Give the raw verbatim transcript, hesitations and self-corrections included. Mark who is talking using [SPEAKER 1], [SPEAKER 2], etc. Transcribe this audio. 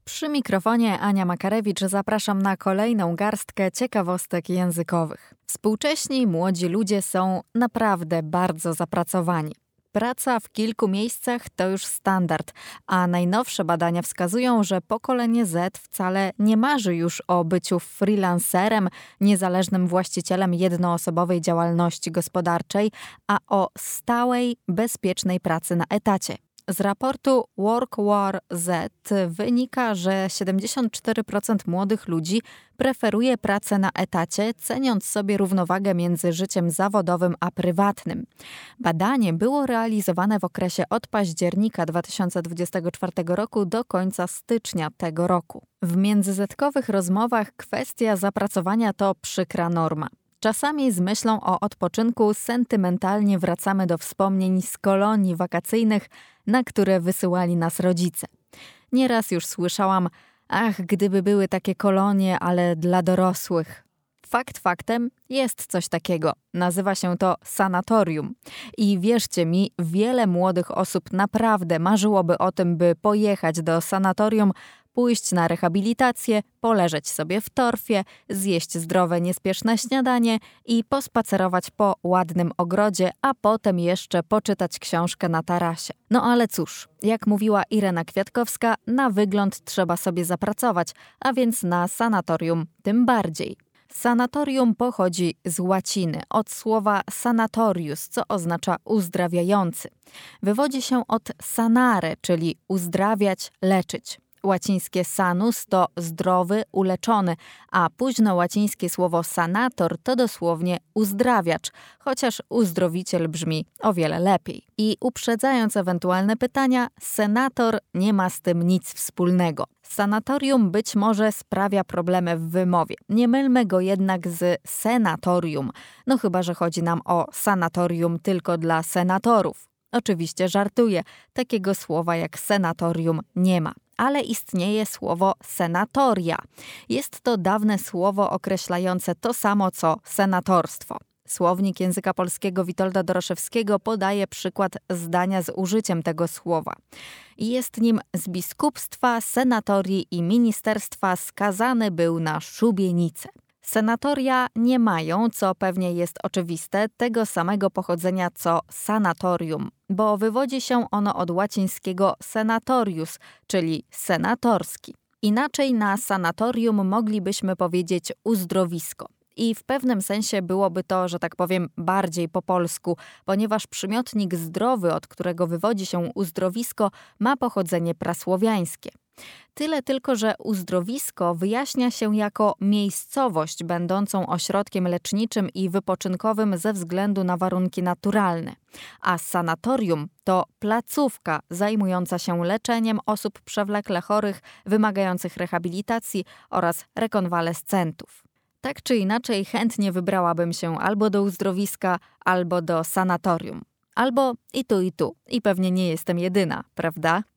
[SPEAKER 1] Przy mikrofonie Ania Makarewicz zapraszam na kolejną garstkę ciekawostek językowych. Współcześni młodzi ludzie są naprawdę bardzo zapracowani. Praca w kilku miejscach to już standard, a najnowsze badania wskazują, że pokolenie Z wcale nie marzy już o byciu freelancerem, niezależnym właścicielem jednoosobowej działalności gospodarczej, a o stałej, bezpiecznej pracy na etacie. Z raportu WorkWar Z wynika, że siedemdziesiąt cztery procent młodych ludzi preferuje pracę na etacie, ceniąc sobie równowagę między życiem zawodowym a prywatnym. Badanie było realizowane w okresie od października dwa tysiące dwudziestego czwartego roku do końca stycznia tego roku. W międzyzetkowych rozmowach kwestia zapracowania to przykra norma. Czasami z myślą o odpoczynku sentymentalnie wracamy do wspomnień z kolonii wakacyjnych, na które wysyłali nas rodzice. Nieraz już słyszałam, ach, gdyby były takie kolonie, ale dla dorosłych. Fakt faktem, jest coś takiego. Nazywa się to sanatorium. I wierzcie mi, wiele młodych osób naprawdę marzyłoby o tym, by pojechać do sanatorium, pójść na rehabilitację, poleżeć sobie w torfie, zjeść zdrowe, niespieszne śniadanie i pospacerować po ładnym ogrodzie, a potem jeszcze poczytać książkę na tarasie. No ale cóż, jak mówiła Irena Kwiatkowska, na wygląd trzeba sobie zapracować, a więc na sanatorium tym bardziej. Sanatorium pochodzi z łaciny, od słowa sanatorius, co oznacza uzdrawiający. Wywodzi się od sanare, czyli uzdrawiać, leczyć. Łacińskie sanus to zdrowy, uleczony, a późnołacińskie słowo sanator to dosłownie uzdrawiacz, chociaż uzdrowiciel brzmi o wiele lepiej. I uprzedzając ewentualne pytania, senator nie ma z tym nic wspólnego. Sanatorium być może sprawia problemy w wymowie. Nie mylmy go jednak z senatorium, no chyba że chodzi nam o sanatorium tylko dla senatorów. Oczywiście żartuję, takiego słowa jak senatorium nie ma. Ale istnieje słowo senatoria. Jest to dawne słowo określające to samo co senatorstwo. Słownik języka polskiego Witolda Doroszewskiego podaje przykład zdania z użyciem tego słowa. Jest nim z biskupstwa, senatorii i ministerstwa skazany był na szubienicę. Senatoria nie mają, co pewnie jest oczywiste, tego samego pochodzenia co sanatorium, bo wywodzi się ono od łacińskiego senatorius, czyli senatorski. Inaczej na sanatorium moglibyśmy powiedzieć uzdrowisko. I w pewnym sensie byłoby to, że tak powiem, bardziej po polsku, ponieważ przymiotnik zdrowy, od którego wywodzi się uzdrowisko, ma pochodzenie prasłowiańskie. Tyle tylko, że uzdrowisko wyjaśnia się jako miejscowość będącą ośrodkiem leczniczym i wypoczynkowym ze względu na warunki naturalne, a sanatorium to placówka zajmująca się leczeniem osób przewlekle chorych, wymagających rehabilitacji oraz rekonwalescentów. Tak czy inaczej chętnie wybrałabym się albo do uzdrowiska, albo do sanatorium. Albo i tu, i tu. I pewnie nie jestem jedyna, prawda?